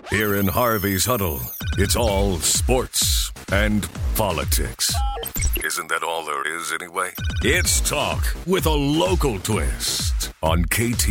Here in Harvey's Huddle, it's all sports and politics. Isn't that all there is anyway? It's talk with a local twist on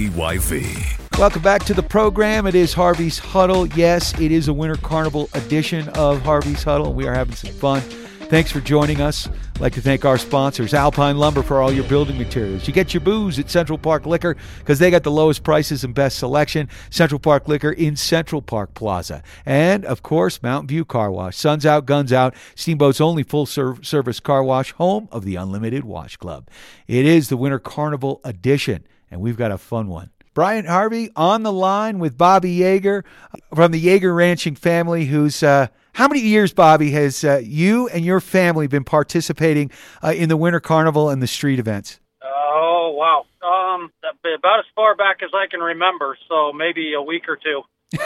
KTYV. Welcome back to the program. It is Harvey's Huddle. Yes, it is a Winter Carnival edition of Harvey's Huddle. We are having some fun. Thanks for joining us. I'd like to thank our sponsors, Alpine Lumber, for all your building materials. You get your booze at Central Park Liquor because they got the lowest prices and best selection. Central Park Liquor in Central Park Plaza. And, of course, Mountain View Car Wash. Sun's out, guns out. Steamboat's only full-service car wash, home of the Unlimited Wash Club. It is the Winter Carnival edition, and we've got a fun one. Brian Harvey on the line with Bobby Yeager from the Yeager Ranching family, who's... How many years, Bobby, has you and your family been participating in the Winter Carnival and the street events? Oh, wow. About as far back as I can remember, so maybe a week or two.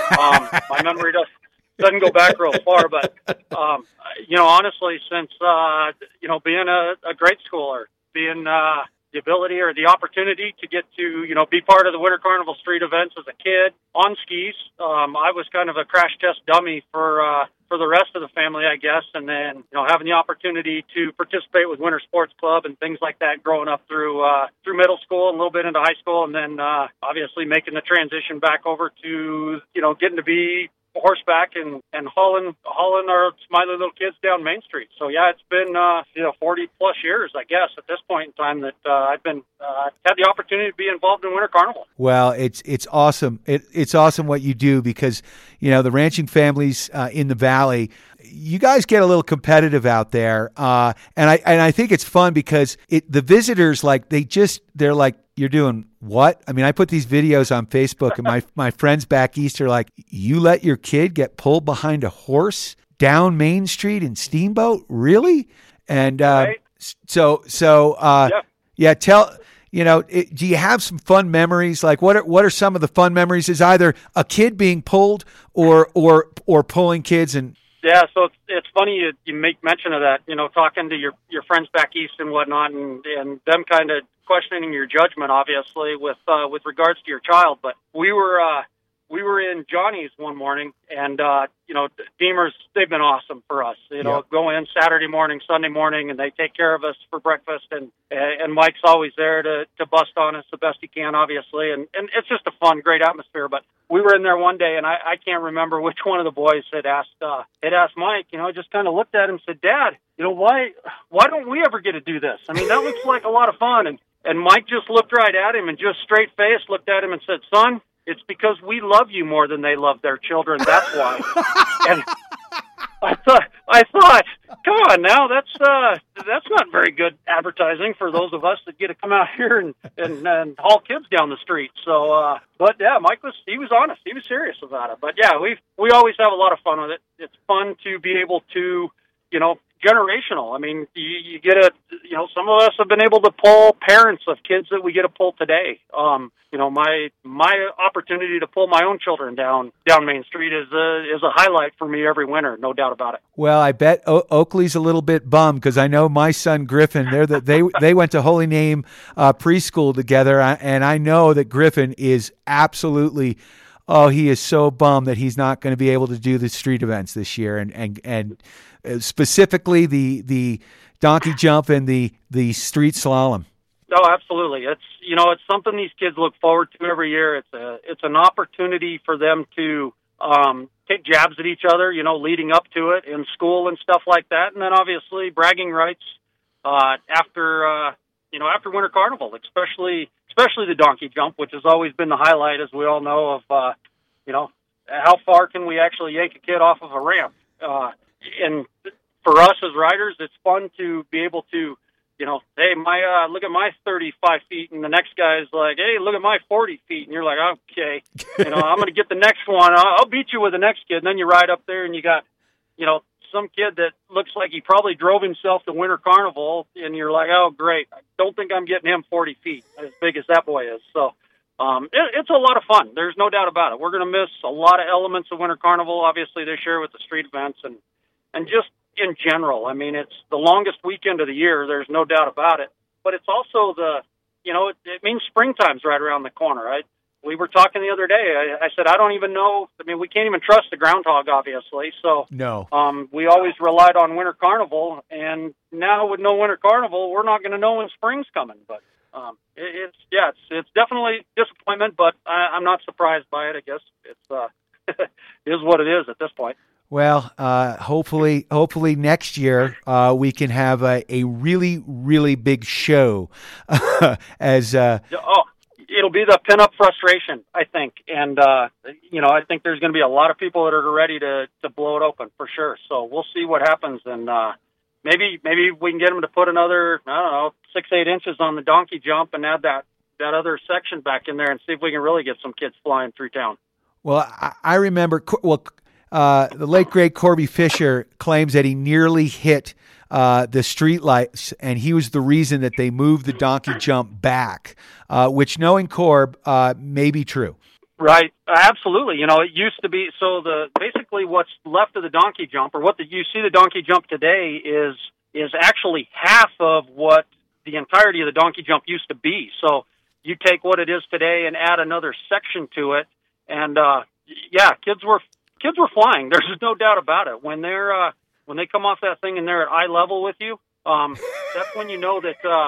My memory doesn't go back real far, but, honestly, since, being a grade schooler, being the ability or the opportunity to get to, be part of the Winter Carnival street events as a kid on skis, I was kind of a crash test dummy for the rest of the family, I guess, and then, having the opportunity to participate with Winter Sports Club and things like that growing up through middle school and a little bit into high school, and then obviously making the transition back over to, getting to be horseback and hauling our smiley little kids down Main Street. So yeah, it's been 40 plus years, I guess, at this point in time that I've been had the opportunity to be involved in Winter Carnival. Well, it's awesome. It's awesome what you do because the ranching families in the valley, you guys get a little competitive out there, and I think it's fun because the visitors they're like, you're doing what? I mean, I put these videos on Facebook, and my friends back east are like, you let your kid get pulled behind a horse down Main Street in Steamboat? Really? And right. Do you have some fun memories? Like, what are some of the fun memories? Is either a kid being pulled or pulling kids? And yeah, so it's funny you make mention of that. Talking to your friends back east and whatnot, and them kind of questioning your judgment, obviously, with regards to your child. But we were in Johnny's one morning, and Deemers, they've been awesome for us. Go in Saturday morning, Sunday morning, and they take care of us for breakfast. And Mike's always there to bust on us the best he can, obviously. And it's just a fun, great atmosphere. But we were in there one day, and I can't remember which one of the boys had asked Mike. Just kind of looked at him and said, "Dad, why don't we ever get to do this? I mean, that looks like a lot of fun." And Mike just looked right at him and just straight faced looked at him and said, "Son, it's because we love you more than they love their children. That's why." And I thought, come on now, that's not very good advertising for those of us that get to come out here and haul kids down the street. So, but yeah, Mike was honest. He was serious about it. But yeah, we always have a lot of fun with it. It's fun to be able to, generational. I mean, you get some of us have been able to pull parents of kids that we get to pull today. My opportunity to pull my own children down Main Street is a highlight for me every winter, no doubt about it. Well, I bet Oakley's a little bit bummed because I know my son Griffin. They went to Holy Name preschool together, and I know that Griffin is absolutely. Oh, he is so bummed that he's not going to be able to do the street events this year, and specifically the donkey jump and the street slalom. Oh, absolutely. It's something these kids look forward to every year. It's an opportunity for them to take jabs at each other, leading up to it in school and stuff like that, and then obviously bragging rights after Winter Carnival, especially the donkey jump, which has always been the highlight, as we all know, of how far can we actually yank a kid off of a ramp. And for us as riders, it's fun to be able to, hey, look at my 35 feet, and the next guy's like, hey, look at my 40 feet, and you're like, okay, I'm going to get the next one. I'll beat you with the next kid. And then you ride up there, and you got, some kid that looks like he probably drove himself to Winter Carnival, and you're like, oh, great. I don't think I'm getting him 40 feet, as big as that boy is. So it's a lot of fun. There's no doubt about it. We're going to miss a lot of elements of Winter Carnival, obviously, this year with the street events and just in general. I mean, it's the longest weekend of the year. There's no doubt about it. But it's also it means springtime's right around the corner, right? we were talking the other day. I said, I don't even know. I mean, we can't even trust the groundhog, obviously. So No. we always relied on Winter Carnival, and now with no Winter Carnival, we're not going to know when spring's coming. But it's definitely disappointment, but I'm not surprised by it. I guess it's it is what it is at this point. Well, hopefully next year we can have a really, really big show. It'll be the pin-up frustration, I think, and I think there's going to be a lot of people that are ready to blow it open for sure. So we'll see what happens, and maybe we can get them to put another 6-8 inches on the donkey jump and add that other section back in there and see if we can really get some kids flying through town. Well, I remember. The late great Corby Fisher claims that he nearly hit the street lights, and he was the reason that they moved the donkey jump back, which, knowing Corb, may be true. Right, absolutely. It used to be basically what's left of the donkey jump, or you see the donkey jump today is actually half of what the entirety of the donkey jump used to be. So you take what it is today and add another section to it, and kids were flying. There's no doubt about it. When they come off that thing and they're at eye level with you, that's when you know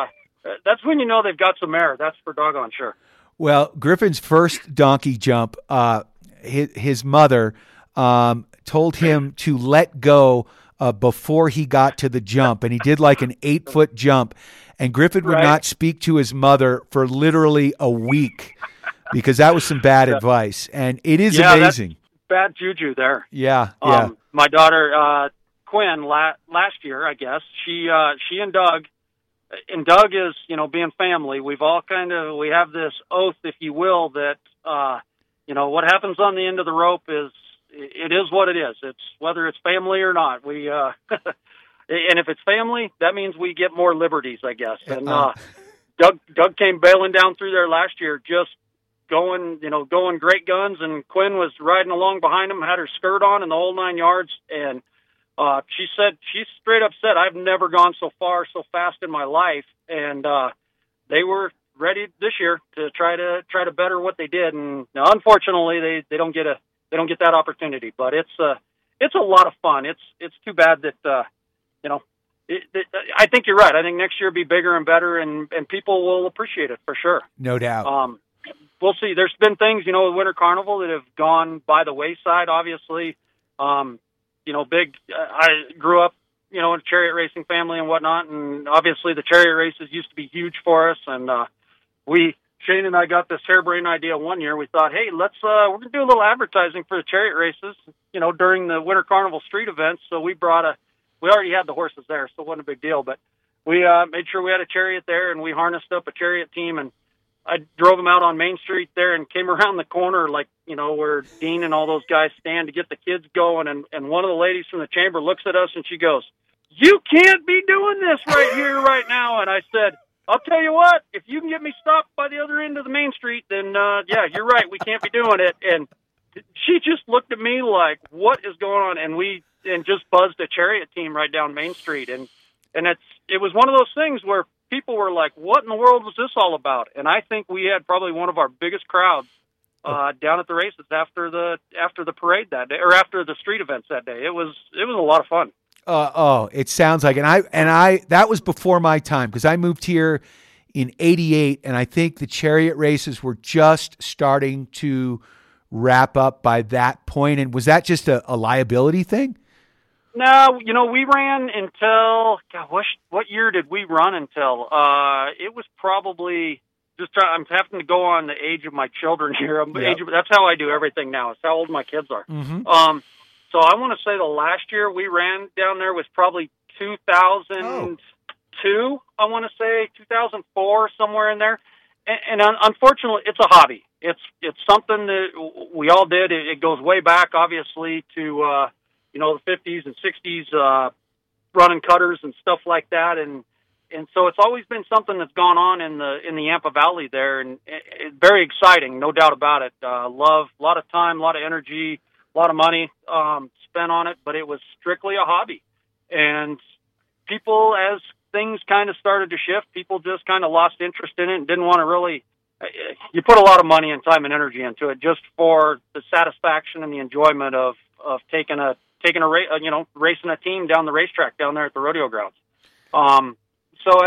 they've got some air. That's for doggone sure. Well, Griffin's first donkey jump, his mother told him to let go before he got to the jump, and he did like an 8-foot jump, and Griffin would not speak to his mother for literally a week because that was some bad advice, and it is amazing. Bad juju there. Yeah. My daughter Quinn last year, I guess she and Doug is being family. We have this oath, if you will, that what happens on the end of the rope is what it is. It's whether it's family or not. We and if it's family, that means we get more liberties, I guess. And Doug came bailing down through there last year, just going great guns, and Quinn was riding along behind him, had her skirt on and the whole 9 yards, and she said, she straight up said, I've never gone so far so fast in my life, and they were ready this year to try to better what they did, and unfortunately they don't get that opportunity, but it's a lot of fun. It's too bad that I think you're right. I think next year will be bigger and better, and people will appreciate it for sure. No doubt. We'll see. There's been things, with Winter Carnival that have gone by the wayside, obviously. I grew up, in a chariot racing family and whatnot, and obviously the chariot races used to be huge for us, and Shane and I got this harebrained idea one year. We thought, hey, we're going to do a little advertising for the chariot races, during the Winter Carnival street events, so we already had the horses there, so it wasn't a big deal, but we made sure we had a chariot there, and we harnessed up a chariot team, and I drove them out on Main Street there and came around the corner, where Dean and all those guys stand to get the kids going. And one of the ladies from the chamber looks at us and she goes, "You can't be doing this right here, right now." And I said, "I'll tell you what, if you can get me stopped by the other end of the Main Street, then you're right. We can't be doing it." And she just looked at me like, "What is going on?" And just buzzed a chariot team right down Main Street. And it was one of those things where people were like, "What in the world was this all about?" And I think we had probably one of our biggest crowds down at the races after the parade that day, or after the street events that day. It was a lot of fun. It sounds like, and I that was before my time, because I moved here in '88, and I think the chariot races were just starting to wrap up by that point. And was that just a liability thing? No, we ran until, what year did we run until? It was probably I'm having to go on the age of my children here. Yep. That's how I do everything now. It's how old my kids are. Mm-hmm. So I want to say the last year we ran down there was probably 2002. I want to say 2004, somewhere in there. And unfortunately, it's a hobby. It's something that we all did. It goes way back, obviously, to the 50s and 60s, running cutters and stuff like that, and so it's always been something that's gone on in the Yampa Valley there, and it's very exciting, no doubt about it. Love, a lot of time, a lot of energy, a lot of money spent on it, but it was strictly a hobby. And people, as things kind of started to shift, people just kind of lost interest in it and didn't want to really you put a lot of money and time and energy into it just for the satisfaction and the enjoyment of taking a racing a team down the racetrack down there at the rodeo grounds. So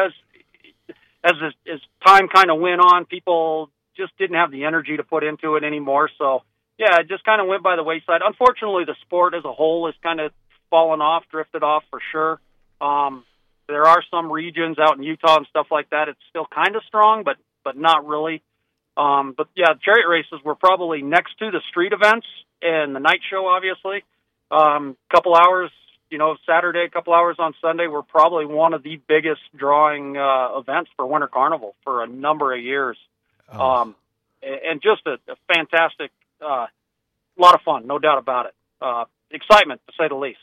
as time kind of went on, people just didn't have the energy to put into it anymore. So yeah, it just kind of went by the wayside. Unfortunately, the sport as a whole has kind of fallen off, drifted off for sure. There are some regions out in Utah and stuff like that. It's still kind of strong, but not really. But yeah, chariot races were probably next to the street events and the night show, obviously. Couple hours, Saturday, couple hours on Sunday were probably one of the biggest drawing events for Winter Carnival for a number of years. And just a fantastic, lot of fun, no doubt about it. Excitement, to say the least.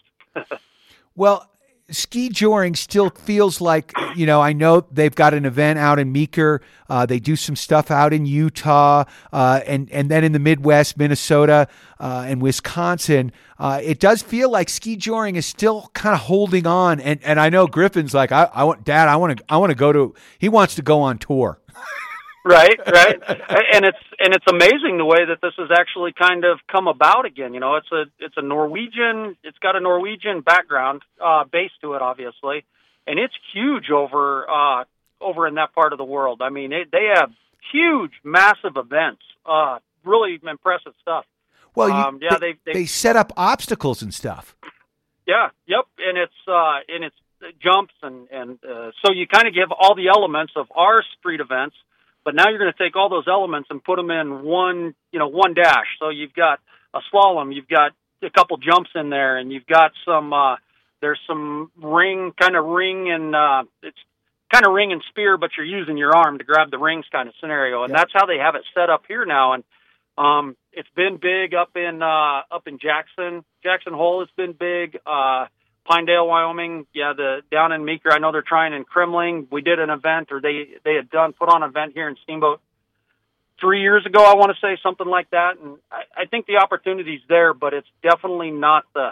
Well, ski joring still feels like, I know they've got an event out in Meeker. They do some stuff out in Utah, and then in the Midwest, Minnesota, and Wisconsin. It does feel like ski joring is still kind of holding on. And I know Griffin's like, I want to go to, he wants to go on tour. Right. And it's amazing the way that this has actually kind of come about again. It's a Norwegian, it's got a Norwegian background, base to it, obviously. And it's huge over in that part of the world. I mean, they have huge, massive events, really impressive stuff. Well, they set up obstacles and stuff. Yeah. Yep. And it's jumps and so you kind of give all the elements of our street events. But now you're going to take all those elements and put them in one dash. So you've got a slalom, you've got a couple jumps in there, and you've got some, there's some ring and it's kind of ring and spear, but you're using your arm to grab the rings kind of scenario. And that's how they have it set up here now. And it's been big up in Jackson Hole. It's been big. Pinedale, Wyoming, down in Meeker, I know they're trying in Kremling. We did an event, or they had put on an event here in Steamboat 3 years ago, I want to say, something like that. And I think the opportunity's there, but it's definitely not the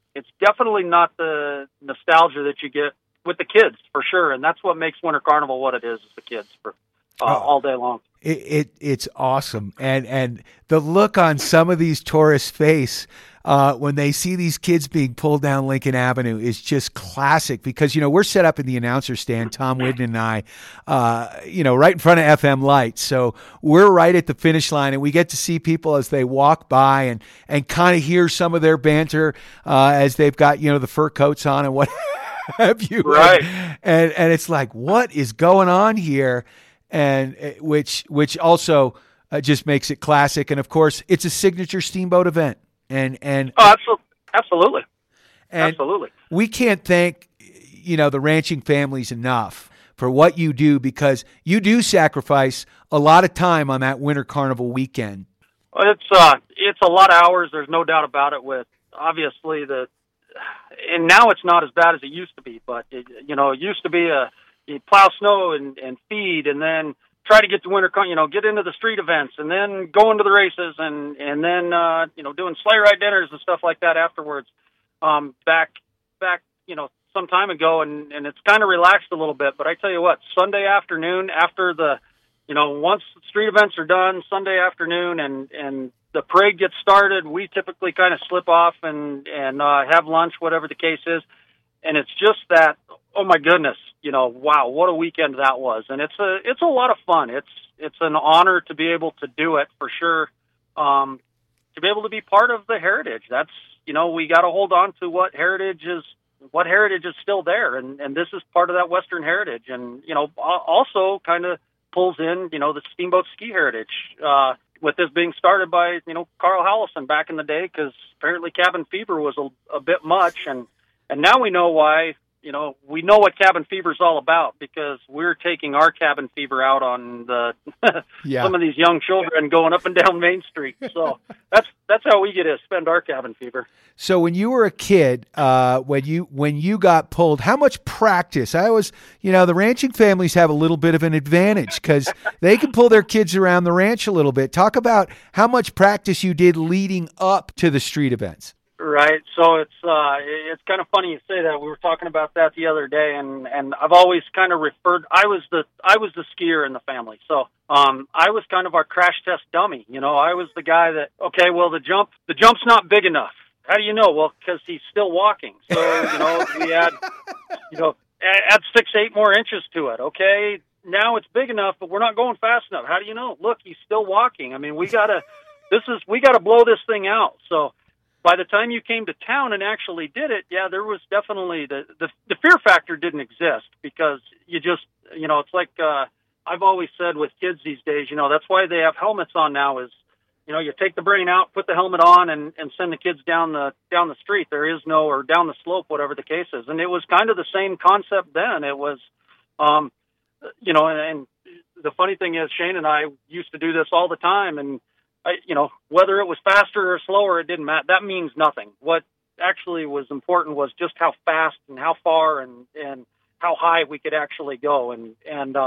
nostalgia that you get with the kids, for sure. And that's what makes Winter Carnival what it is the kids for all day long. It's awesome. And the look on some of these tourists' face when they see these kids being pulled down Lincoln Avenue is just classic because, we're set up in the announcer stand, Tom Whidden and I, right in front of FM Lights. So we're right at the finish line and we get to see people as they walk by and kind of hear some of their banter as they've got, the fur coats on and what have you. Right. And it's like, what is going on here? And which also just makes it classic. And of course, it's a signature Steamboat event. And absolutely. And absolutely. We can't thank, the ranching families enough for what you do because you do sacrifice a lot of time on that Winter Carnival weekend. It's a lot of hours. There's no doubt about it with obviously and now it's not as bad as it used to be, but it used to be you plow snow and feed and then try to get to get into the street events and then go into the races and then, doing sleigh ride dinners and stuff like that afterwards. Back, some time ago and it's kind of relaxed a little bit, but I tell you what, Sunday afternoon after once the street events are done, Sunday afternoon and the parade gets started, we typically kind of slip off and have lunch, whatever the case is. And it's just that, oh my goodness, wow, what a weekend that was. And it's a lot of fun. It's an honor to be able to do it for sure. To be able to be part of the heritage. That's, we got to hold on to what heritage is still there. And this is part of that Western heritage. And, also kind of pulls in, the Steamboat ski heritage, with this being started by, Carl Hallison back in the day, because apparently cabin fever was a bit much. And now we know why. We know what cabin fever is all about because we're taking our cabin fever out on some of these young children going up and down Main Street. So that's how we get to spend our cabin fever. So when you were a kid, when you got pulled, how much practice? I always, the ranching families have a little bit of an advantage because they can pull their kids around the ranch a little bit. Talk about how much practice you did leading up to the street events. Right. So it's kind of funny you say that. We were talking about that the other day, and I've always kind of referred. I was the skier in the family, so I was kind of our crash test dummy. I was the guy that, okay, well, the jump's not big enough. How do you know? Well, because he's still walking. So we add 6-8 more inches to it. Okay, now it's big enough, but we're not going fast enough. How do you know? Look, he's still walking. I mean, we gotta blow this thing out. So by the time you came to town and actually did it, yeah, there was definitely the fear factor didn't exist, because you just, it's like I've always said with kids these days, that's why they have helmets on now is, you take the brain out, put the helmet on, and send the kids down the street. There is no, or down the slope, whatever the case is. And it was kind of the same concept then. It was, and the funny thing is, Shane and I used to do this all the time, and whether it was faster or slower, it didn't matter. That means nothing. What actually was important was just how fast and how far and how high we could actually go. And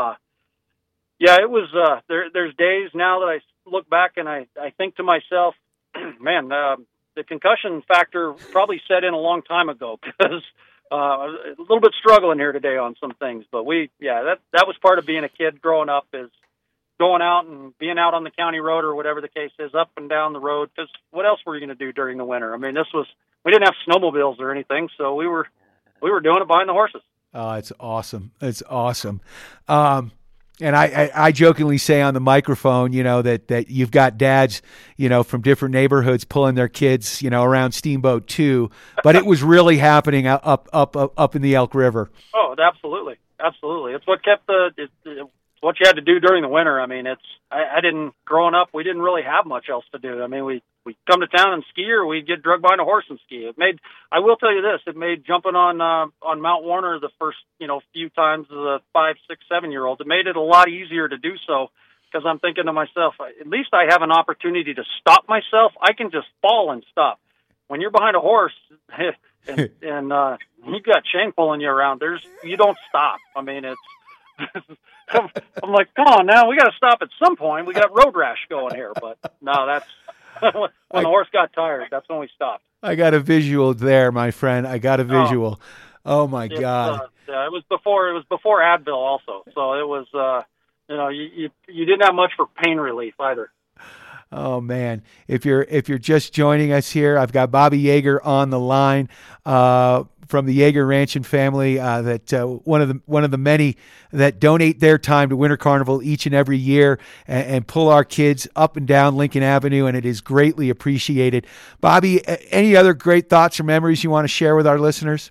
it was, there's days now that I look back and I think to myself, man, the concussion factor probably set in a long time ago, because a little bit struggling here today on some things. But that was part of being a kid growing up, is going out and being out on the county road or whatever the case is, up and down the road. Because what else were you going to do during the winter? I mean, we didn't have snowmobiles or anything, so we were doing it behind the horses. Oh, it's awesome. It's awesome. And I jokingly say on the microphone, that you've got dads, from different neighborhoods pulling their kids, around Steamboat 2, but it was really happening up in the Elk River. Oh, absolutely. Absolutely. It's what kept what you had to do during the winter. I mean, growing up, we didn't really have much else to do. I mean, we come to town and ski, or we'd get drugged behind a horse and ski. I will tell you this, it made jumping on Mount Warner the first, few times as a 5, 6, 7-year-old, it made it a lot easier to do so, because I'm thinking to myself, at least I have an opportunity to stop myself. I can just fall and stop. When you're behind a horse and you've got Shane pulling you around, you don't stop. I mean, it's, I'm like, come on now, we got to stop at some point. We got road rash going here. But no, that's when the horse got tired. That's when we stopped. I got a visual there, my friend. I got a visual. Oh my God! It was before Advil also. So it was, you didn't have much for pain relief either. Oh man! If you're just joining us here, I've got Bobby Yeager on the line from the Yeager Ranch and family. That one of the many that donate their time to Winter Carnival each and every year and pull our kids up and down Lincoln Avenue, and it is greatly appreciated. Bobby, any other great thoughts or memories you want to share with our listeners?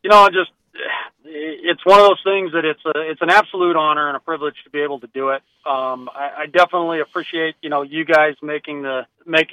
It's one of those things that it's an absolute honor and a privilege to be able to do it. I definitely appreciate, you guys making the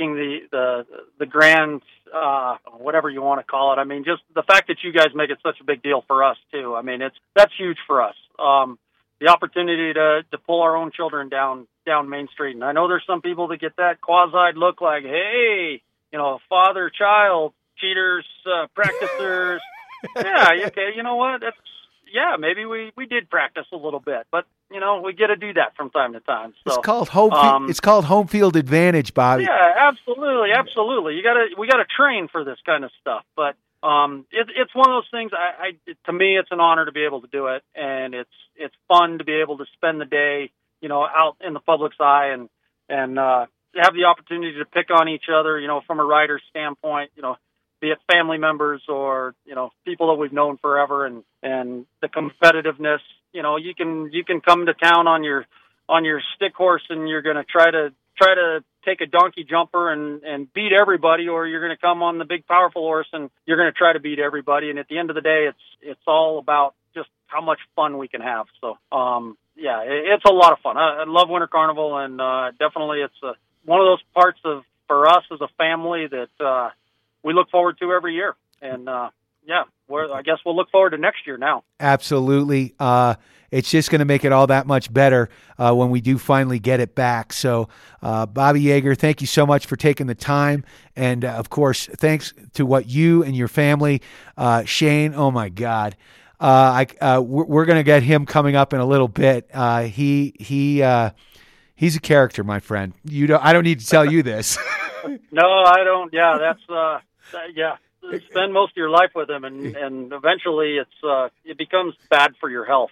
grand, whatever you want to call it. I mean, just the fact that you guys make it such a big deal for us too. I mean, that's huge for us. The opportunity to pull our own children down Main Street. And I know there's some people that get that quasi look like, hey, father, child, cheaters, practicers. Yeah, okay, you know what? Maybe we did practice a little bit, but we get to do that from time to time. So it's called home field advantage, Bobby. Yeah, absolutely. We gotta train for this kind of stuff, but it's one of those things. To me, it's an honor to be able to do it, and it's fun to be able to spend the day, out in the public's eye and have the opportunity to pick on each other, from a rider's standpoint, be it family members or, people that we've known forever, and the competitiveness. You can come to town on your stick horse, and you're going to try to take a donkey jumper and beat everybody, or you're going to come on the big powerful horse and you're going to try to beat everybody. And at the end of the day, it's all about just how much fun we can have. So, it's a lot of fun. I love Winter Carnival, and definitely it's one of those parts for us as a family that we look forward to every year. And I guess we'll look forward to next year now. Absolutely. It's just going to make it all that much better when we do finally get it back. So, Bobby Yeager, thank you so much for taking the time. And, of course, thanks to what you and your family, Shane, oh, my God. We're going to get him coming up in a little bit. He He's a character, my friend. I don't need to tell you this. No, I don't. Yeah, that's yeah. Spend most of your life with him, and eventually it becomes bad for your health,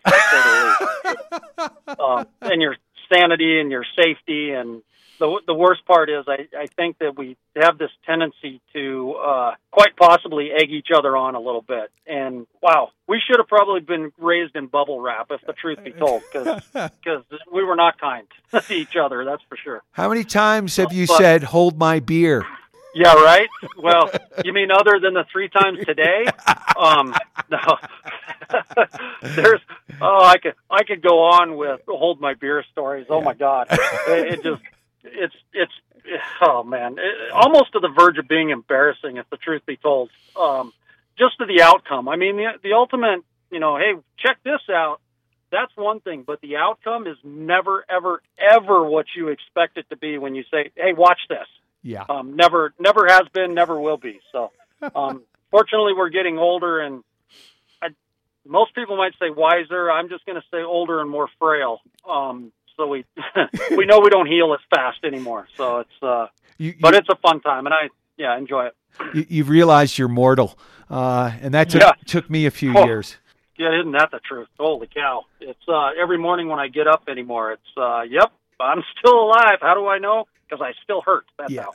and your sanity and your safety. And the worst part is, I think that we have this tendency to quite possibly egg each other on a little bit. And wow, we should have probably been raised in bubble wrap, if the truth be told, because we were not kind to each other. That's for sure. How many times have you said, "Hold my beer"? Yeah, right. Well, you mean other than the 3 times today? No. I could go on with hold my beer stories. Oh my God, it's oh man, almost to the verge of being embarrassing, if the truth be told. Just to the outcome. I mean, the ultimate, hey, check this out. That's one thing, but the outcome is never, ever, ever what you expect it to be when you say, "Hey, watch this." Yeah. Never has been, never will be. So, fortunately, we're getting older, and most people might say wiser. I'm just going to say older and more frail. So we know we don't heal as fast anymore. So it's but it's a fun time, and I enjoy it. You've realized you're mortal, and that took me a few years. Yeah, isn't that the truth? Holy cow! It's every morning when I get up anymore. It's yep, I'm still alive. How do I know? Because I still hurt. That's how.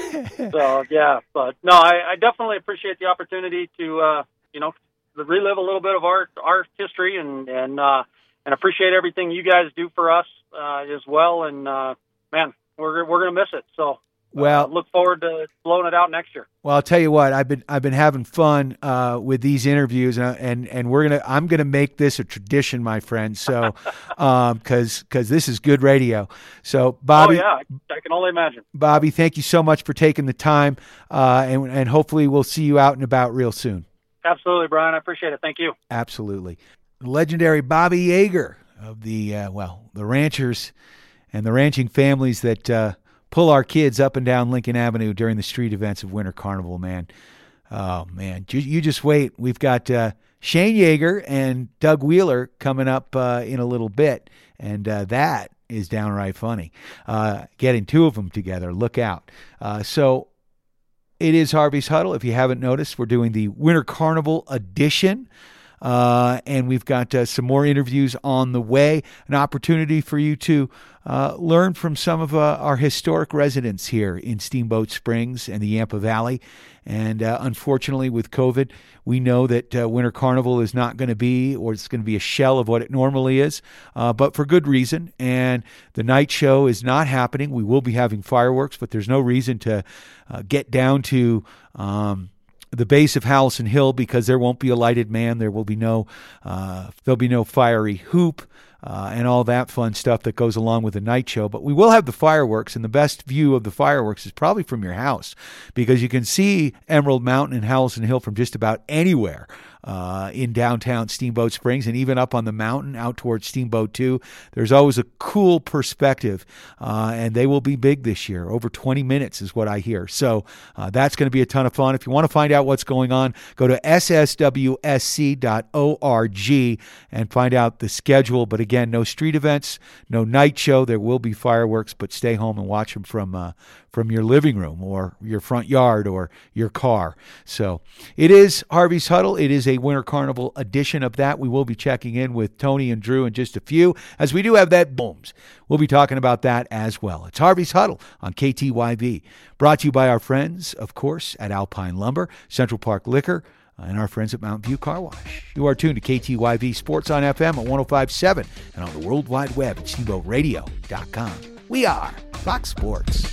So yeah, but no, I definitely appreciate the opportunity to relive a little bit of our history and appreciate everything you guys do for us as well. And man, we're gonna miss it. So look forward to blowing it out next year. Well, I'll tell you what, I've been having fun with these interviews, and I'm gonna make this a tradition, my friend. So, because this is good radio. So, Bobby, I can only imagine. Bobby, thank you so much for taking the time, and hopefully we'll see you out and about real soon. Absolutely, Brian. I appreciate it. Thank you. Absolutely, the legendary Bobby Yeager of the ranchers and the ranching families that pull our kids up and down Lincoln Avenue during the street events of Winter Carnival, man. Oh, man. You just wait. We've got Shane Yeager and Doug Wheeler coming up in a little bit, and that is downright funny. Getting 2 of them together. Look out. So it is Harvey's Huddle. If you haven't noticed, we're doing the Winter Carnival edition. And we've got some more interviews on the way, an opportunity for you to learn from some of our historic residents here in Steamboat Springs and the Yampa Valley. And unfortunately, with COVID, we know that Winter Carnival is not going to be, or it's going to be a shell of what it normally is, but for good reason. And the night show is not happening. We will be having fireworks, but there's no reason to get down to the base of Howelson Hill, because there won't be a lighted man. There will be there'll be no fiery hoop and all that fun stuff that goes along with the night show. But we will have the fireworks, and the best view of the fireworks is probably from your house, because you can see Emerald Mountain and Howelson Hill from just about anywhere in downtown Steamboat Springs, and even up on the mountain out towards Steamboat 2. There's always a cool perspective, and they will be big this year. Over 20 minutes is what I hear. So that's going to be a ton of fun. If you want to find out what's going on, go to sswsc.org and find out the schedule. But again, no street events, no night show. There will be fireworks, but stay home and watch them from your living room or your front yard or your car. So it is Harvey's Huddle. It is a Winter Carnival edition of that. We will be checking in with Tony and Drew in just a few, as we do have that booms. We'll be talking about that as well. It's Harvey's Huddle on KTYV, brought to you by our friends, of course, at Alpine Lumber, Central Park Liquor, and our friends at Mountain View Car Wash. You are tuned to KTYV Sports on FM at 105.7 and on the World Wide Web at SteamboatRadio.com. We are Fox Sports.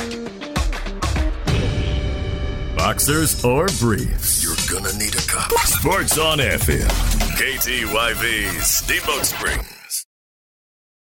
Boxers or briefs, you're gonna need a cup. Sports on FM, KTYV Steamboat Springs.